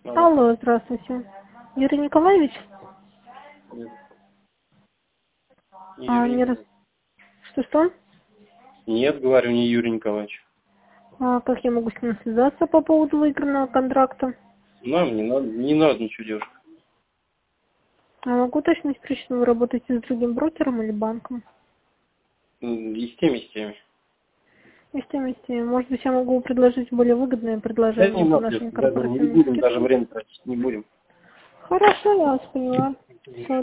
Алло. Алло, здравствуйте. Юрий Николаевич? Нет. Не А, Юрий не раз... Николаевич. Что-что? Нет, говорю, не Юрий Николаевич. А как я могу с ним связаться по поводу выигранного контракта? Нам не надо ничего, девушка. А могу уточнить, причину вы работаете с другим брокером или банком? И с теми, и с теми. И с тем, и с тем. Может быть, я могу предложить более выгодное Да не предложение по надо, нашим я думаю, не корпоративным будем даже скидкам? время тратить, не будем. Хорошо, я вас поняла. Всё,